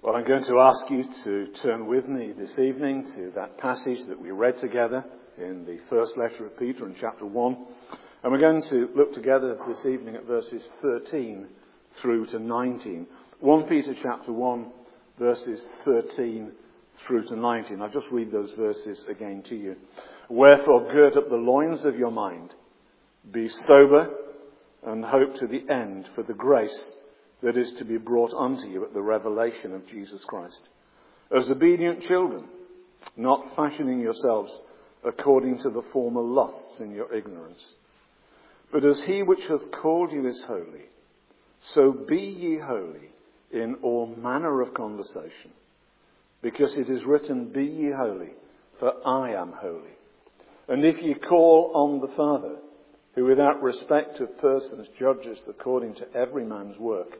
Well, I'm going to ask you to turn with me this evening to that passage that we read together in the first letter of Peter in chapter 1. And we're going to look together this evening at verses 13 through to 19. 1 Peter chapter 1, verses 13 through to 19. I'll just read those verses again to you. Wherefore, gird up the loins of your mind, be sober, and hope to the end for the grace that is to be brought unto you at the revelation of Jesus Christ. As obedient children, not fashioning yourselves according to the former lusts in your ignorance. But as he which hath called you is holy, so be ye holy in all manner of conversation. Because it is written, be ye holy, for I am holy. And if ye call on the Father, who without respect of persons judges according to every man's work,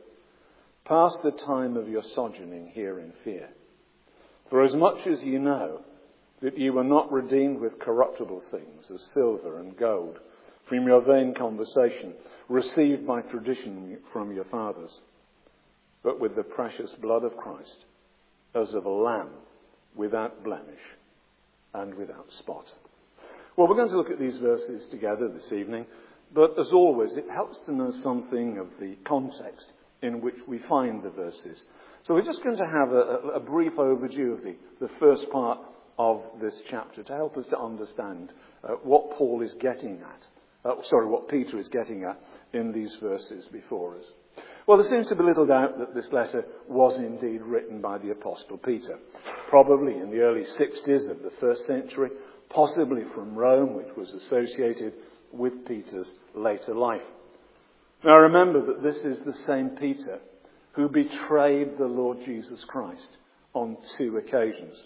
pass the time of your sojourning here in fear. For as much as you know that you were not redeemed with corruptible things, as silver and gold, from your vain conversation, received by tradition from your fathers, but with the precious blood of Christ, as of a lamb, without blemish and without spot. Well, we're going to look at these verses together this evening, but as always, it helps to know something of the context in which we find the verses. So we're just going to have a brief overview of the first part of this chapter to help us to understand what Paul is getting at. What Peter is getting at in these verses before us. Well, there seems to be little doubt that this letter was indeed written by the Apostle Peter, probably in the early 60s of the first century, possibly from Rome, which was associated with Peter's later life. Now remember that this is the same Peter who betrayed the Lord Jesus Christ on 2 occasions.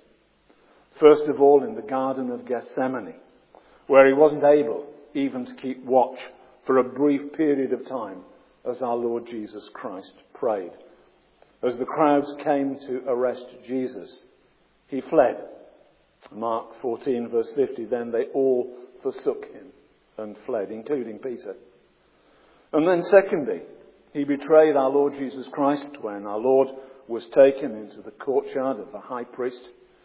First of all in the Garden of Gethsemane, where he wasn't able even to keep watch for a brief period of time as our Lord Jesus Christ prayed. As the crowds came to arrest Jesus, he fled. Mark 14 verse 50, then they all forsook him and fled, including Peter. And then secondly, he betrayed our Lord Jesus Christ when our Lord was taken into the courtyard of the high priest.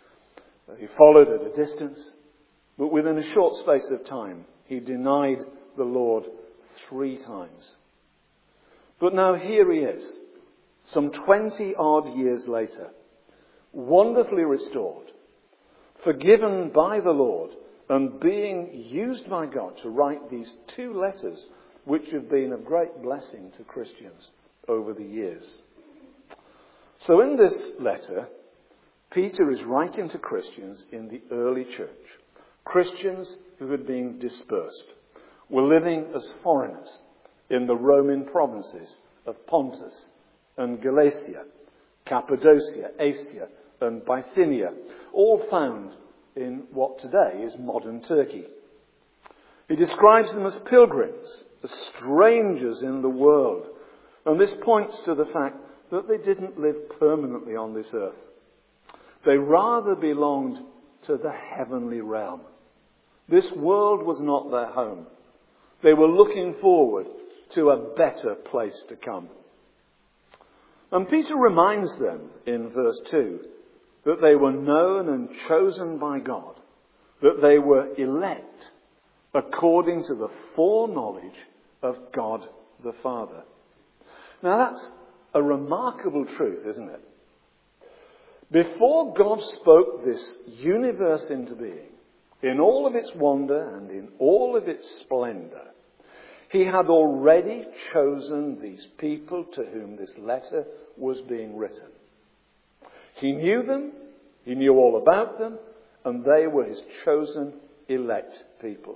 He followed at a distance, but within a short space of time, he denied the Lord 3 times. But now here he is, some 20 odd years later, wonderfully restored, forgiven by the Lord, and being used by God to write these 2 letters which have been of great blessing to Christians over the years. So in this letter, Peter is writing to Christians in the early church. Christians who had been dispersed, were living as foreigners in the Roman provinces of Pontus and Galatia, Cappadocia, Asia and Bithynia, all found in what today is modern Turkey. He describes them as pilgrims, as strangers in the world. And this points to the fact that they didn't live permanently on this earth. They rather belonged to the heavenly realm. This world was not their home. They were looking forward to a better place to come. And Peter reminds them in verse 2 that they were known and chosen by God, that they were elect according to the foreknowledge of God the Father. Now that's a remarkable truth, isn't it? Before God spoke this universe into being, in all of its wonder and in all of its splendour, he had already chosen these people to whom this letter was being written. He knew them, he knew all about them, and they were his chosen elect people.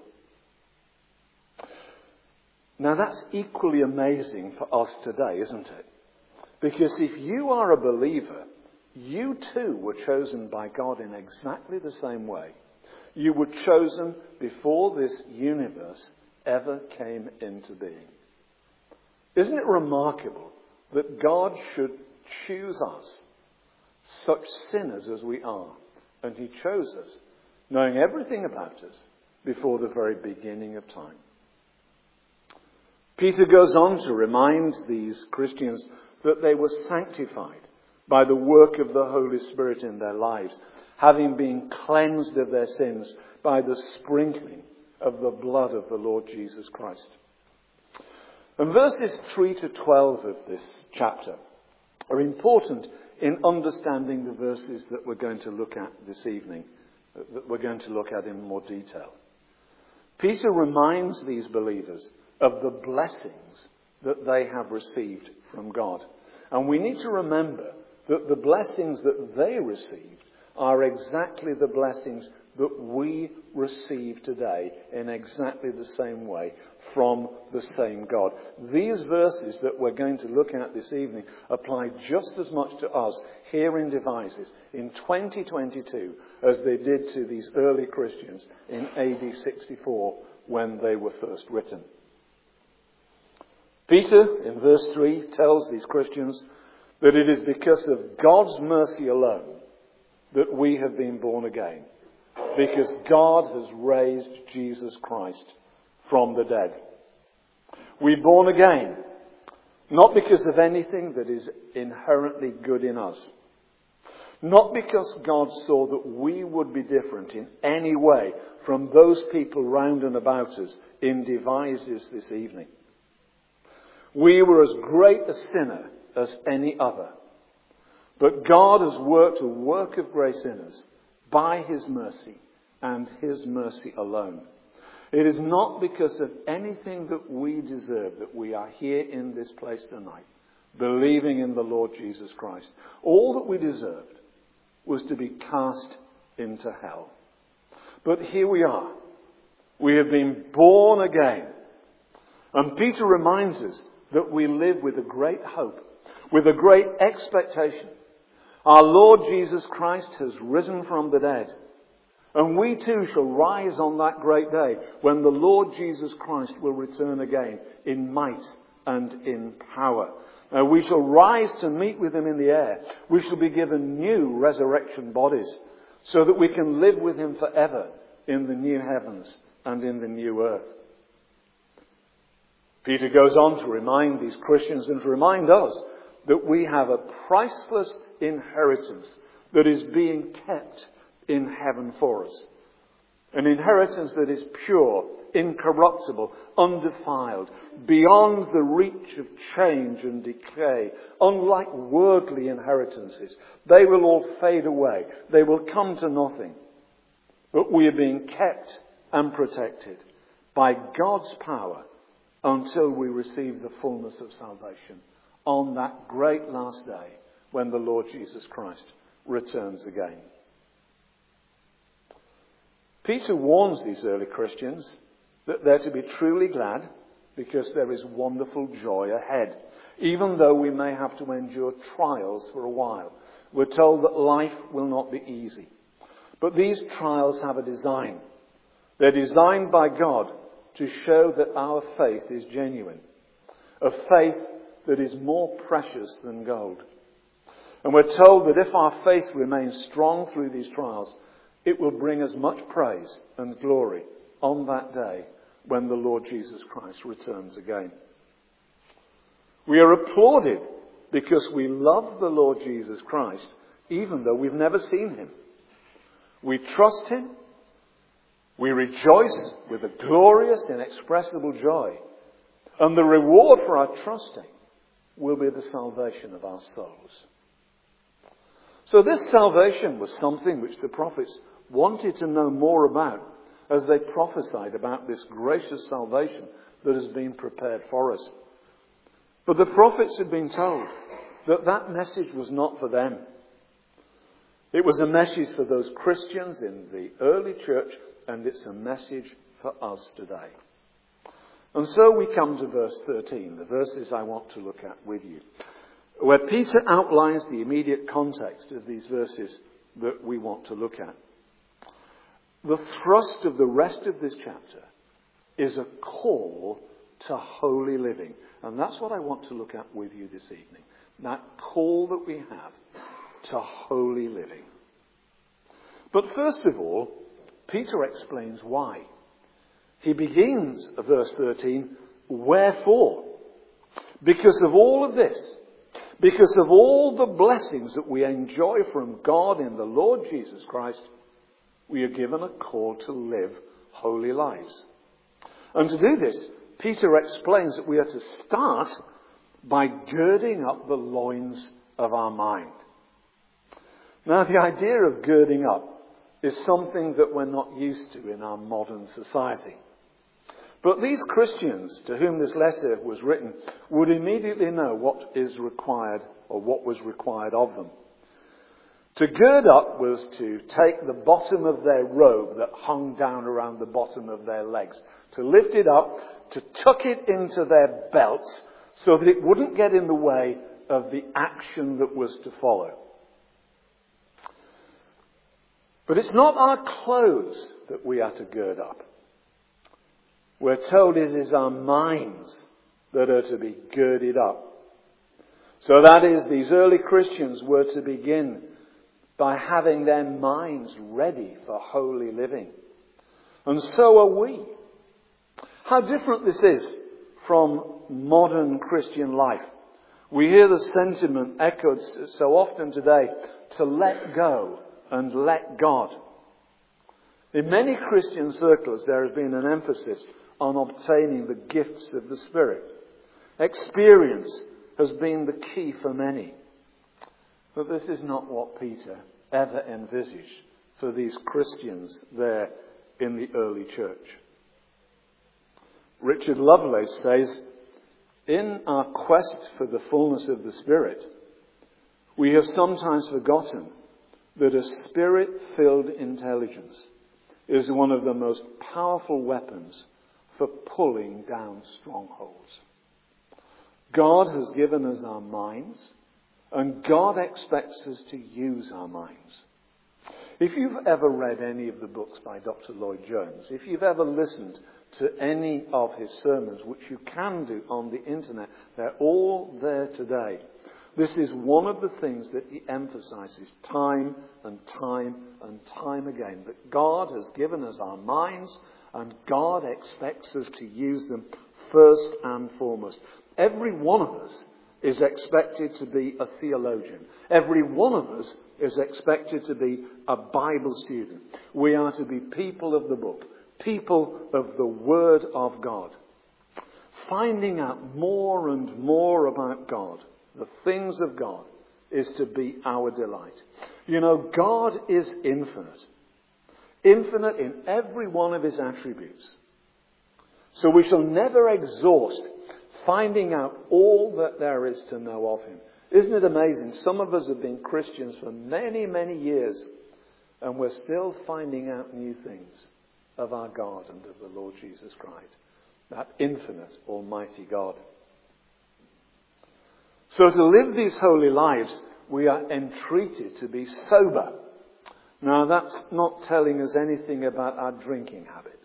Now that's equally amazing for us today, isn't it? Because if you are a believer, you too were chosen by God in exactly the same way. You were chosen before this universe ever came into being. Isn't it remarkable that God should choose us, such sinners as we are, and he chose us, knowing everything about us before the very beginning of time. Peter goes on to remind these Christians that they were sanctified by the work of the Holy Spirit in their lives, having been cleansed of their sins by the sprinkling of the blood of the Lord Jesus Christ. And verses 3 to 12 of this chapter are important in understanding the verses that we're going to look at this evening, that we're going to look at in more detail. Peter reminds these believers of the blessings that they have received from God. And we need to remember that the blessings that they received are exactly the blessings that we receive today in exactly the same way from the same God. These verses that we're going to look at this evening apply just as much to us here in Devizes in 2022 as they did to these early Christians in AD 64 when they were first written. Peter, in verse 3, tells these Christians that it is because of God's mercy alone that we have been born again. Because God has raised Jesus Christ from the dead. We're born again, not because of anything that is inherently good in us. Not because God saw that we would be different in any way from those people round and about us in Devizes this evening. We were as great a sinner as any other. But God has worked a work of grace in us by his mercy and his mercy alone. It is not because of anything that we deserve that we are here in this place tonight, believing in the Lord Jesus Christ. All that we deserved was to be cast into hell. But here we are. We have been born again. And Peter reminds us that we live with a great hope, with a great expectation. Our Lord Jesus Christ has risen from the dead. And we too shall rise on that great day when the Lord Jesus Christ will return again in might and in power. We shall rise to meet with him in the air. We shall be given new resurrection bodies so that we can live with him forever in the new heavens and in the new earth. Peter goes on to remind these Christians and to remind us that we have a priceless inheritance that is being kept in heaven for us. An inheritance that is pure, incorruptible, undefiled, beyond the reach of change and decay. Unlike worldly inheritances, they will all fade away. They will come to nothing. But we are being kept and protected by God's power until we receive the fullness of salvation on that great last day when the Lord Jesus Christ returns again. Peter warns these early Christians that they're to be truly glad because there is wonderful joy ahead. Even though we may have to endure trials for a while. We're told that life will not be easy. But these trials have a design. They're designed by God to show that our faith is genuine. A faith that is more precious than gold. And we're told that if our faith remains strong through these trials, it will bring us much praise and glory on that day when the Lord Jesus Christ returns again. We are applauded because we love the Lord Jesus Christ, even though we've never seen him. We trust him. We rejoice with a glorious, inexpressible joy. And the reward for our trusting will be the salvation of our souls. So this salvation was something which the prophets wanted to know more about as they prophesied about this gracious salvation that has been prepared for us. But the prophets had been told that that message was not for them. It was a message for those Christians in the early church, and it's a message for us today. And so we come to verse 13, the verses I want to look at with you, where Peter outlines the immediate context of these verses that we want to look at. The thrust of the rest of this chapter is a call to holy living. And that's what I want to look at with you this evening. That call that we have to holy living. But first of all, Peter explains why. He begins verse 13, wherefore? Because of all of this, Because of all the blessings that we enjoy from God in the Lord Jesus Christ, we are given a call to live holy lives. And to do this, Peter explains that we are to start by girding up the loins of our mind. Now, the idea of girding up is something that we're not used to in our modern society. But these Christians to whom this letter was written would immediately know what is required or what was required of them. To gird up was to take the bottom of their robe that hung down around the bottom of their legs, to lift it up, to tuck it into their belts so that it wouldn't get in the way of the action that was to follow. But it's not our clothes that we are to gird up. We're told it is our minds that are to be girded up. So that is, these early Christians were to begin by having their minds ready for holy living. And so are we. How different this is from modern Christian life. We hear the sentiment echoed so often today to let go and let God. In many Christian circles there has been an emphasis on obtaining the gifts of the Spirit. Experience has been the key for many. But this is not what Peter ever envisaged for these Christians there in the early church. Richard Lovelace says, in our quest for the fullness of the Spirit, we have sometimes forgotten that a Spirit-filled intelligence is one of the most powerful weapons for pulling down strongholds. God has given us our minds, and God expects us to use our minds. If you've ever read any of the books by Dr. Lloyd Jones, if you've ever listened to any of his sermons, which you can do on the internet, they're all there today. This is one of the things that he emphasizes time and time and time again, that God has given us our minds and God expects us to use them first and foremost. Every one of us is expected to be a theologian. Every one of us is expected to be a Bible student. We are to be people of the book, people of the Word of God. Finding out more and more about God, the things of God, is to be our delight. You know, God is infinite. Infinite in every one of his attributes. So we shall never exhaust finding out all that there is to know of him. Isn't it amazing? Some of us have been Christians for many, many years, and we're still finding out new things of our God and of the Lord Jesus Christ, that infinite, almighty God. So to live these holy lives, we are entreated to be sober. Now, that's not telling us anything about our drinking habits.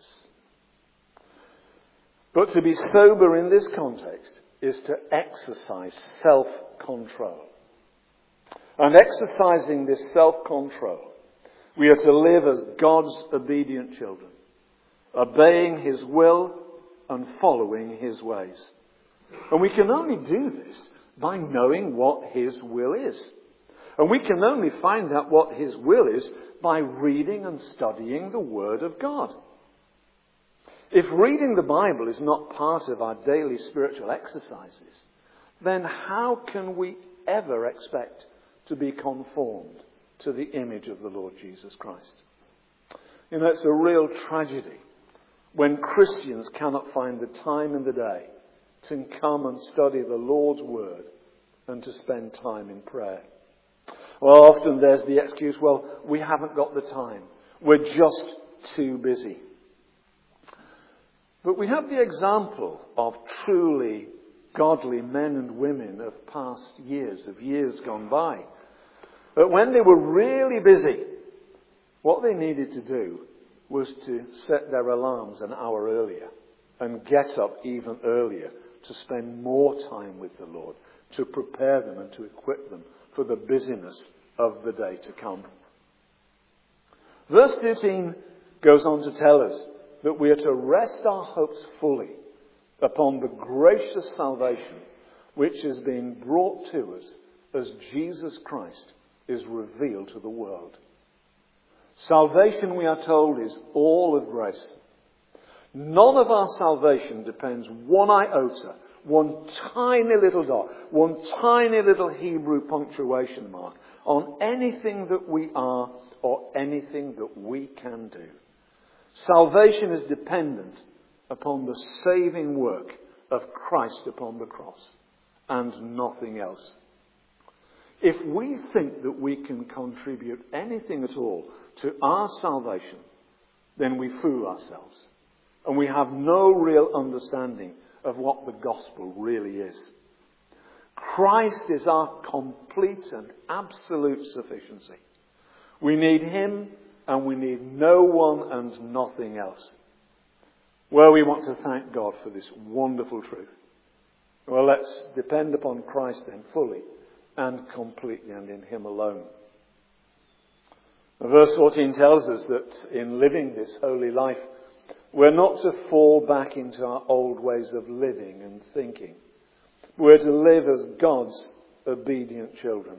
But to be sober in this context is to exercise self-control. And exercising this self-control, we are to live as God's obedient children, obeying his will and following his ways. And we can only do this by knowing what his will is. And we can only find out what his will is by reading and studying the Word of God. If reading the Bible is not part of our daily spiritual exercises, then how can we ever expect to be conformed to the image of the Lord Jesus Christ? You know, it's a real tragedy when Christians cannot find the time in the day to come and study the Lord's Word and to spend time in prayer. Well, often there's the excuse, well, we haven't got the time. We're just too busy. But we have the example of truly godly men and women of past years, of years gone by. But when they were really busy, what they needed to do was to set their alarms an hour earlier and get up even earlier to spend more time with the Lord, to prepare them and to equip them for the busyness of the day to come. Verse 13 goes on to tell us that we are to rest our hopes fully upon the gracious salvation which has been brought to us as Jesus Christ is revealed to the world. Salvation, we are told, is all of grace. None of our salvation depends one iota, one tiny little dot, one tiny little Hebrew punctuation mark on anything that we are or anything that we can do. Salvation is dependent upon the saving work of Christ upon the cross and nothing else. If we think that we can contribute anything at all to our salvation, then we fool ourselves. And we have no real understanding of what the gospel really is. Christ is our complete and absolute sufficiency. We need him and we need no one and nothing else. Well, we want to thank God for this wonderful truth. Well, let's depend upon Christ then fully and completely and in him alone. Verse 14 tells us that in living this holy life, we're not to fall back into our old ways of living and thinking. We're to live as God's obedient children.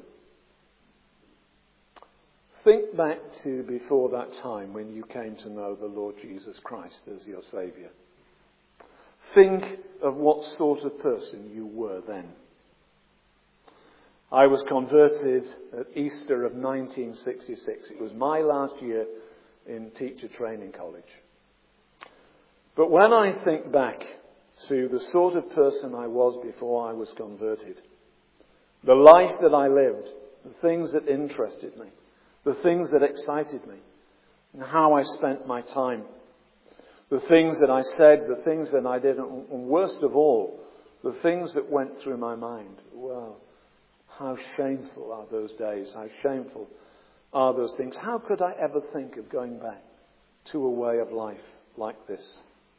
Think back to before that time when you came to know the Lord Jesus Christ as your Saviour. Think of what sort of person you were then. I was converted at Easter of 1966. It was my last year in teacher training college. But when I think back to the sort of person I was before I was converted, the life that I lived, the things that interested me, the things that excited me, and how I spent my time, the things that I said, the things that I did, and worst of all, the things that went through my mind. Well, how shameful are those days, how shameful are those things. How could I ever think of going back to a way of life like this?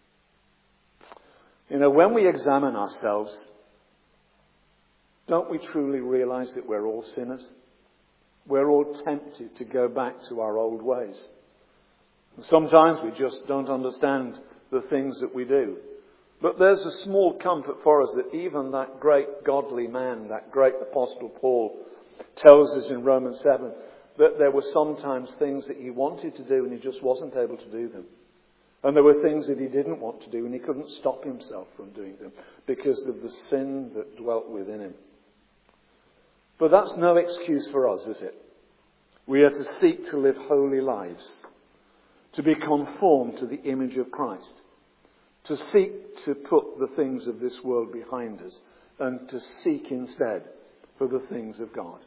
You know, when we examine ourselves, don't we truly realize that we're all sinners? We're all tempted to go back to our old ways. And sometimes we just don't understand the things that we do. But there's a small comfort for us that even that great godly man, that great Apostle Paul, tells us in Romans 7 that there were sometimes things that he wanted to do and he just wasn't able to do them. And there were things that he didn't want to do and he couldn't stop himself from doing them because of the sin that dwelt within him. But that's no excuse for us, is it? We are to seek to live holy lives, to be conformed to the image of Christ, to seek to put the things of this world behind us and to seek instead for the things of God.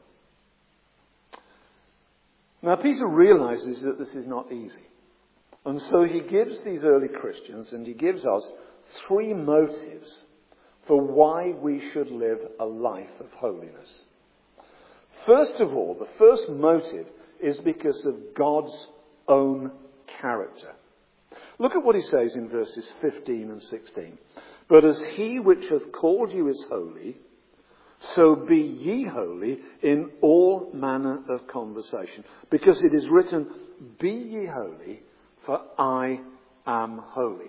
Now, Peter realizes that this is not easy. And so he gives these early Christians and he gives us three motives for why we should live a life of holiness. First of all, the first motive is because of God's own character. Look at what he says in verses 15 and 16. But as he which hath called you is holy, so be ye holy in all manner of conversation. Because it is written, be ye holy, for I am holy.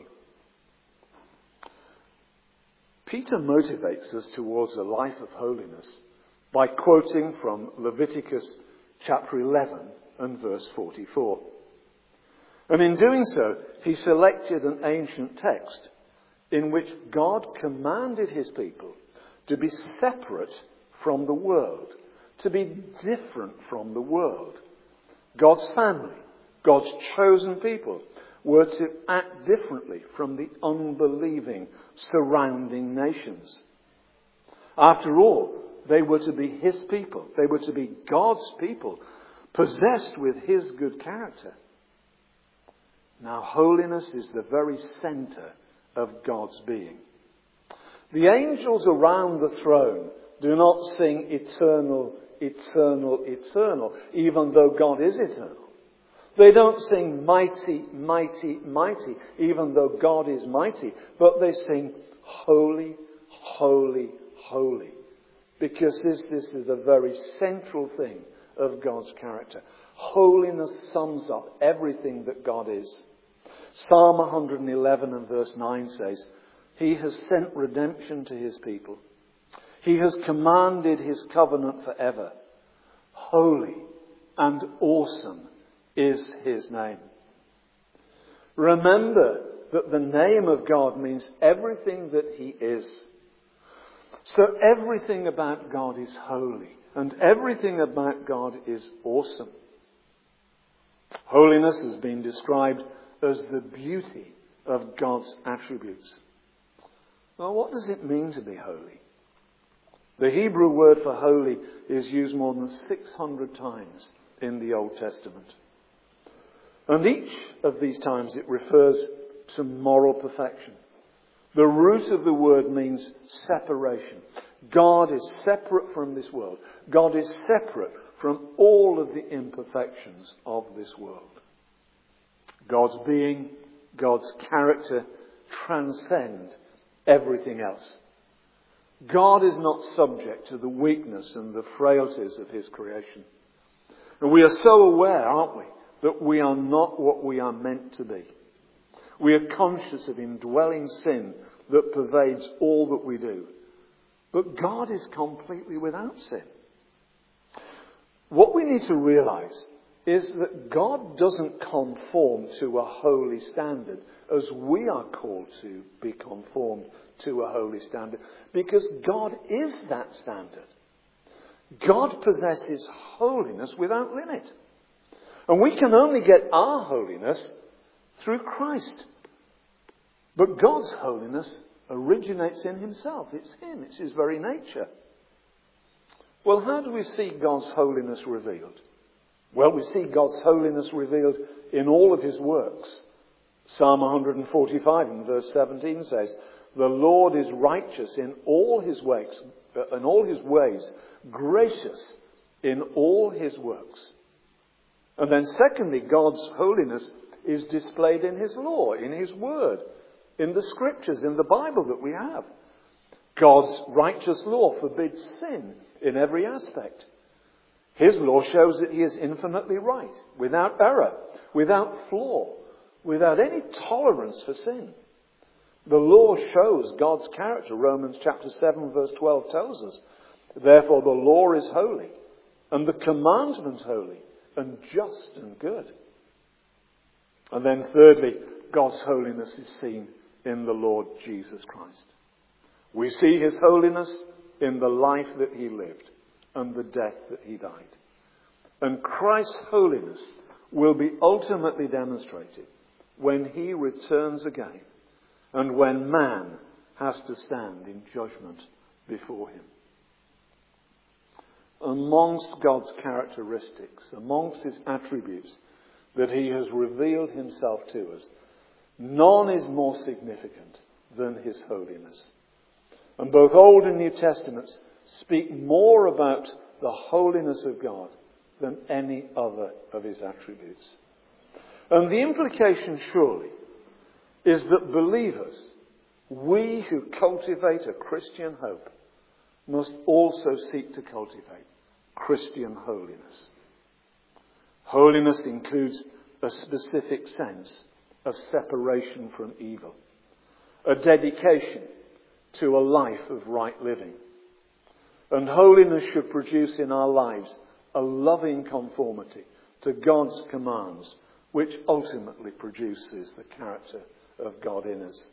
Peter motivates us towards a life of holiness by quoting from Leviticus chapter 11 and verse 44. And in doing so, he selected an ancient text in which God commanded his people to be separate from the world, to be different from the world. God's family, God's chosen people, were to act differently from the unbelieving surrounding nations. After all, they were to be his people. They were to be God's people, possessed with his good character. Now, holiness is the very center of God's being. The angels around the throne do not sing eternal, eternal, eternal, even though God is eternal. They don't sing mighty, mighty, mighty, even though God is mighty. But they sing holy, holy, holy. Because this is the very central thing of God's character. Holiness sums up everything that God is. Psalm 111 and verse 9 says, he has sent redemption to his people. He has commanded his covenant forever. Holy and awesome is his name. Remember that the name of God means everything that he is. So everything about God is holy, and everything about God is awesome. Holiness has been described as the beauty of God's attributes. Well, what does it mean to be holy? The Hebrew word for holy is used more than 600 times in the Old Testament. And each of these times it refers to moral perfection. The root of the word means separation. God is separate from this world. God is separate from all of the imperfections of this world. God's being, God's character transcend everything else. God is not subject to the weakness and the frailties of his creation. And we are so aware, aren't we, that we are not what we are meant to be. We are conscious of indwelling sin that pervades all that we do. But God is completely without sin. What we need to realize is that God doesn't conform to a holy standard as we are called to be conformed to a holy standard, because God is that standard. God possesses holiness without limit. And we can only get our holiness through Christ. But God's holiness originates in himself. It's him. It's his very nature. Well, how do we see God's holiness revealed? Well, we see God's holiness revealed in all of his works. Psalm 145 and verse 17 says, "The Lord is righteous in all his ways, gracious in all his works." And then secondly, God's holiness is displayed in his law, in his word, in the scriptures, in the Bible that we have. God's righteous law forbids sin in every aspect. His law shows that he is infinitely right, without error, without flaw, without any tolerance for sin. The law shows God's character. Romans chapter 7 verse 12 tells us, "Therefore the law is holy, and the commandment holy, and just and good." And then thirdly, God's holiness is seen in the Lord Jesus Christ. We see his holiness in the life that he lived and the death that he died. And Christ's holiness will be ultimately demonstrated when he returns again and when man has to stand in judgment before him. Amongst God's characteristics, amongst his attributes that he has revealed himself to us, none is more significant than his holiness. And both Old and New Testaments speak more about the holiness of God than any other of his attributes. And the implication surely is that believers, we who cultivate a Christian hope, must also seek to cultivate Christian holiness. Holiness includes a specific sense of separation from evil, a dedication to a life of right living. And holiness should produce in our lives a loving conformity to God's commands, which ultimately produces the character of God in us.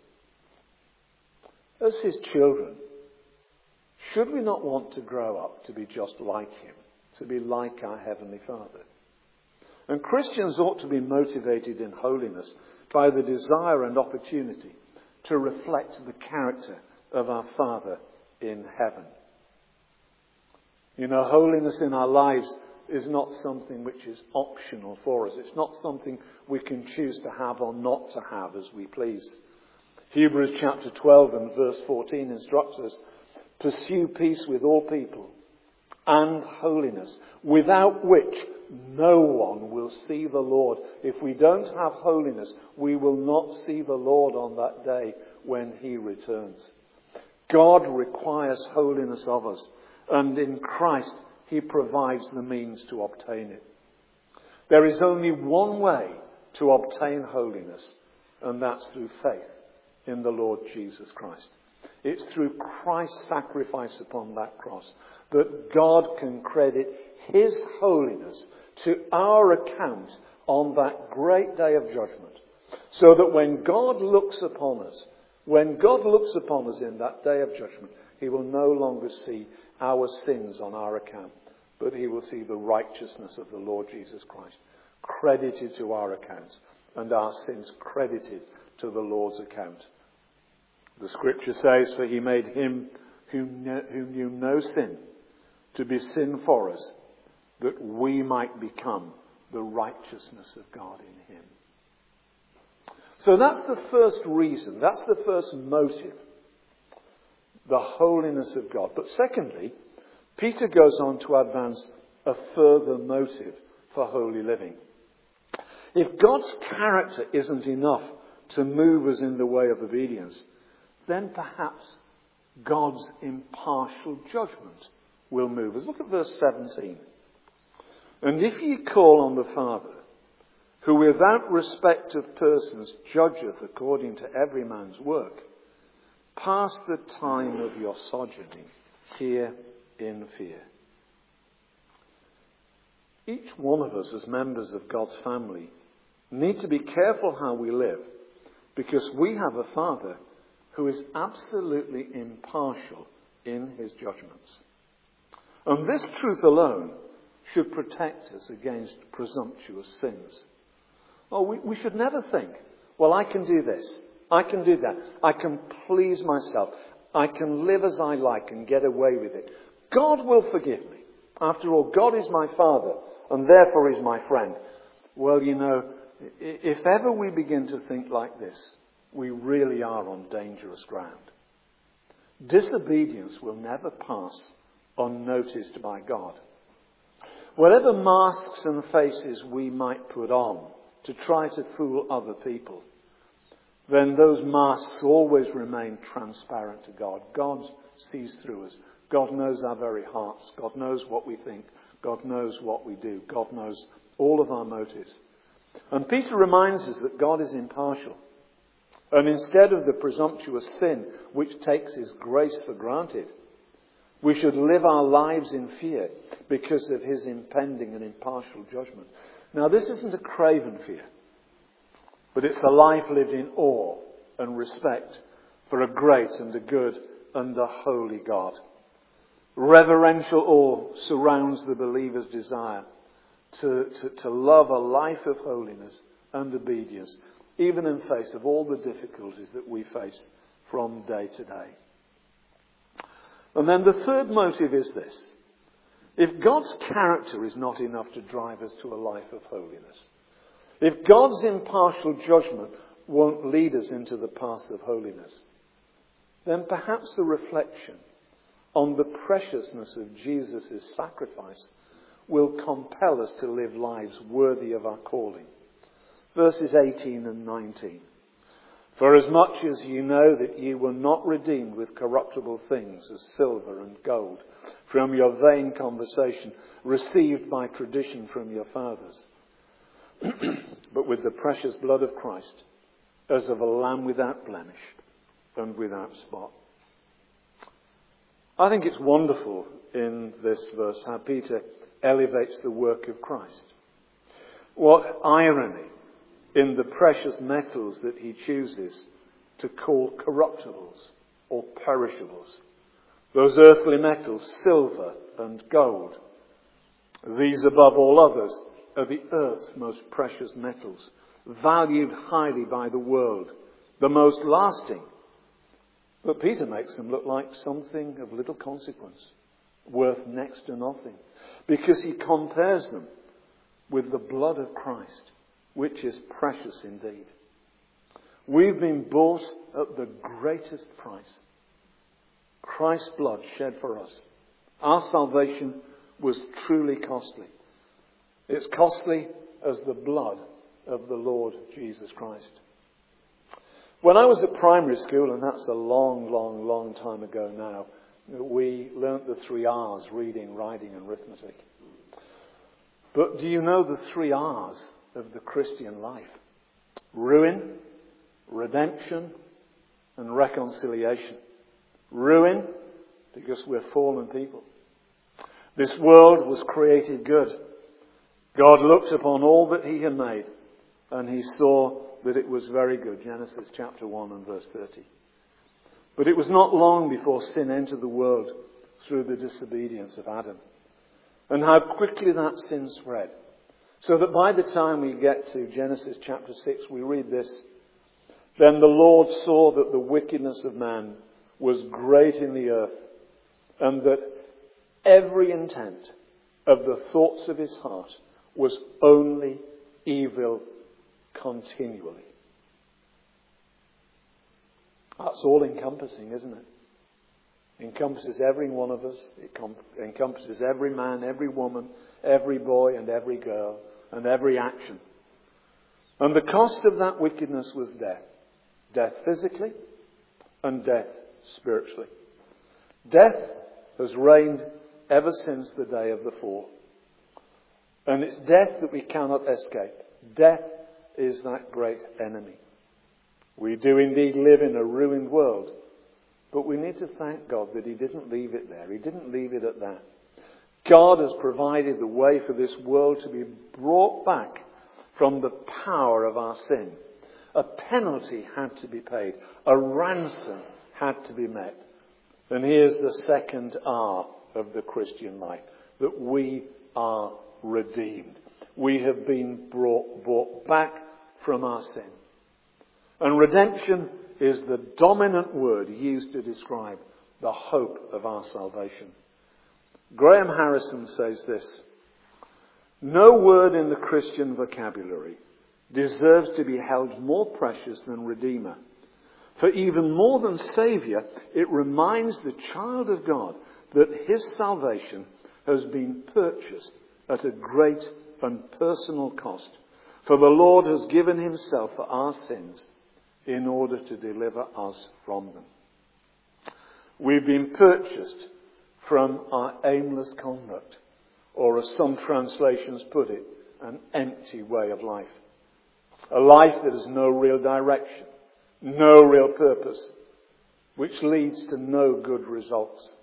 As his children, should we not want to grow up to be just like him, to be like our Heavenly Father? And Christians ought to be motivated in holiness by the desire and opportunity to reflect the character of our Father in heaven. You know, holiness in our lives is not something which is optional for us. It's not something we can choose to have or not to have as we please. Hebrews chapter 12 and verse 14 instructs us, "Pursue peace with all people and holiness, without which no one will see the Lord." If we don't have holiness, we will not see the Lord on that day when he returns. God requires holiness of us, and in Christ he provides the means to obtain it. There is only one way to obtain holiness, and that's through faith in the Lord Jesus Christ. It's through Christ's sacrifice upon that cross that God can credit his holiness to our account on that great day of judgment. So that when God looks upon us in that day of judgment, he will no longer see our sins on our account, but he will see the righteousness of the Lord Jesus Christ credited to our accounts and our sins credited to the Lord's account. The scripture says, for he made him who knew no sin to be sin for us, that we might become the righteousness of God in him. So that's the first reason, that's the first motive, the holiness of God. But secondly, Peter goes on to advance a further motive for holy living. If God's character isn't enough to move us in the way of obedience, then perhaps God's impartial judgment will move us. Look at verse 17. And if ye call on the Father, who without respect of persons judgeth according to every man's work, pass the time of your sojourning here in fear. Each one of us as members of God's family need to be careful how we live, because we have a Father who is absolutely impartial in his judgments. And this truth alone should protect us against presumptuous sins. Oh, we should never think, well, I can do this, I can do that, I can please myself, I can live as I like and get away with it. God will forgive me. After all, God is my Father and therefore is my friend. Well, you know, if ever we begin to think like this, we really are on dangerous ground. Disobedience will never pass unnoticed by God. Whatever masks and faces we might put on to try to fool other people, then those masks always remain transparent to God. God sees through us. God knows our very hearts. God knows what we think. God knows what we do. God knows all of our motives. And Peter reminds us that God is impartial. And instead of the presumptuous sin which takes his grace for granted, we should live our lives in fear because of his impending and impartial judgment. Now, this isn't a craven fear, but it's a life lived in awe and respect for a great and a good and a holy God. Reverential awe surrounds the believer's desire to love a life of holiness and obedience, even in face of all the difficulties that we face from day to day. And then the third motive is this. If God's character is not enough to drive us to a life of holiness, if God's impartial judgment won't lead us into the path of holiness, then perhaps the reflection on the preciousness of Jesus' sacrifice will compel us to live lives worthy of our calling. Verses 18 and 19. For as much as you know that ye were not redeemed with corruptible things as silver and gold from your vain conversation received by tradition from your fathers, but with the precious blood of Christ, as of a lamb without blemish and without spot. I think it's wonderful in this verse how Peter elevates the work of Christ. What irony in the precious metals that he chooses to call corruptibles or perishables. Those earthly metals, silver and gold. These above all others are the earth's most precious metals, valued highly by the world, the most lasting. But Peter makes them look like something of little consequence, worth next to nothing, because he compares them with the blood of Christ, which is precious indeed. We've been bought at the greatest price. Christ's blood shed for us. Our salvation was truly costly. It's costly as the blood of the Lord Jesus Christ. When I was at primary school, and that's a long time ago now, we learnt the 3 R's, reading, writing and arithmetic. But do you know the 3 R's of the Christian life? Ruin, redemption and reconciliation. Ruin, because we're fallen people. This world was created good. God looked upon all that he had made, and he saw that it was very good. Genesis chapter 1 and verse 30. But it was not long before sin entered the world through the disobedience of Adam. And how quickly that sin spread. So that by the time we get to Genesis chapter 6, we read this. Then the Lord saw that the wickedness of man was great in the earth, and that every intent of the thoughts of his heart was only evil continually. That's all encompassing, isn't it? Encompasses every one of us. It encompasses every man, every woman, every boy and every girl, and every action. And the cost of that wickedness was death. Death physically and death spiritually. Death has reigned ever since the day of the fall. And it's death that we cannot escape. Death is that great enemy. We do indeed live in a ruined world, but we need to thank God that he didn't leave it there. He didn't leave it at that. God has provided the way for this world to be brought back from the power of our sin. A penalty had to be paid. A ransom had to be met. And here's the second R of the Christian life, that we are redeemed. We have been brought back from our sin. And redemption is the dominant word used to describe the hope of our salvation. Graham Harrison says this: no word in the Christian vocabulary deserves to be held more precious than Redeemer. For even more than Saviour, it reminds the child of God that his salvation has been purchased at a great and personal cost. For the Lord has given himself for our sins in order to deliver us from them. We've been purchased from our aimless conduct, or as some translations put it, an empty way of life. A life that has no real direction, no real purpose, which leads to no good results.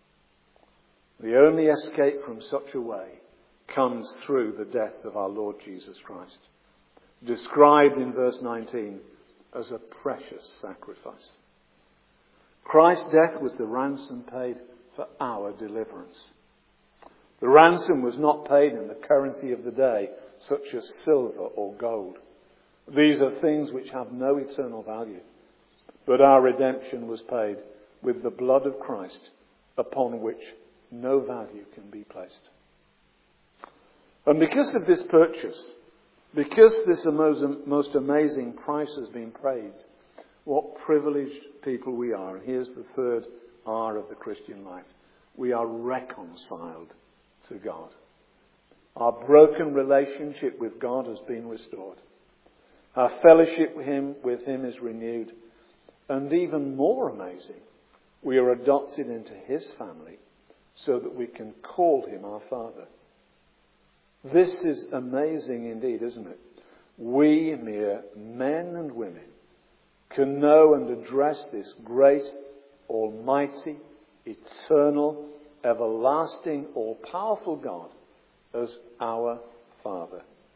The only escape from such a way comes through the death of our Lord Jesus Christ, described in verse 19 as a precious sacrifice. Christ's death was the ransom paid for our deliverance. The ransom was not paid in the currency of the day, such as silver or gold. These are things which have no eternal value. But our redemption was paid with the blood of Christ, upon which no value can be placed. And because of this purchase, because this most amazing price has been paid, what privileged people we are. And here's the third R of the Christian life. We are reconciled to God. Our broken relationship with God has been restored. Our fellowship with him is renewed. And even more amazing, we are adopted into his family so that we can call him our Father. This is amazing indeed, isn't it? We, mere men and women, can know and address this great, almighty, eternal, everlasting, all-powerful God as our Father.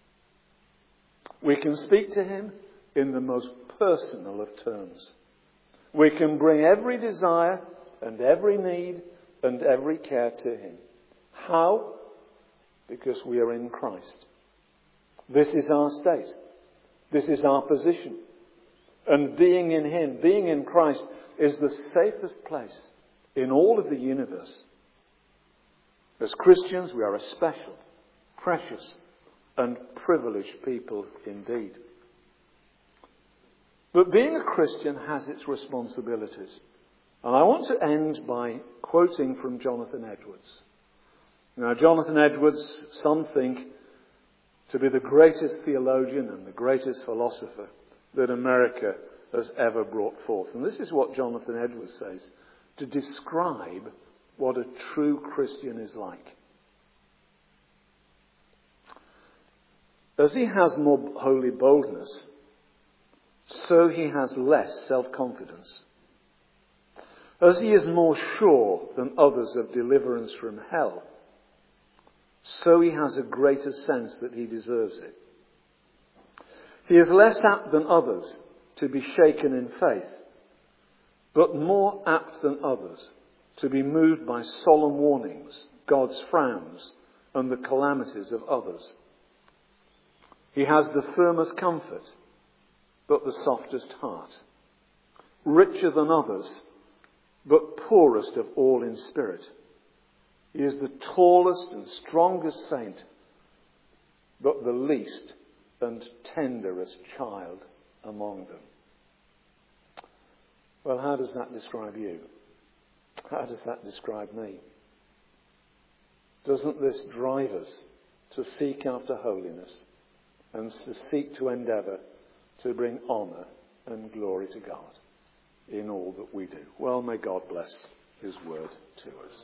We can speak to him in the most personal of terms. We can bring every desire and every need and every care to him. How? Because we are in Christ. This is our state. This is our position. And being in him, being in Christ, is the safest place in all of the universe. As Christians, we are a special, precious, and privileged people indeed. But being a Christian has its responsibilities. And I want to end by quoting from Jonathan Edwards. Now, Jonathan Edwards, some think to be the greatest theologian and the greatest philosopher that America has ever brought forth. And this is what Jonathan Edwards says to describe what a true Christian is like. As he has more holy boldness, so he has less self-confidence. As he is more sure than others of deliverance from hell, so he has a greater sense that he deserves it. He is less apt than others to be shaken in faith, but more apt than others to be moved by solemn warnings, God's frowns, and the calamities of others. He has the firmest comfort, but the softest heart. Richer than others, but poorest of all in spirit. He is the tallest and strongest saint, but the least and tenderest child among them. Well, how does that describe you? How does that describe me? Doesn't this drive us to seek after holiness and to seek to endeavour to bring honour and glory to God in all that we do? Well, may God bless his word to us.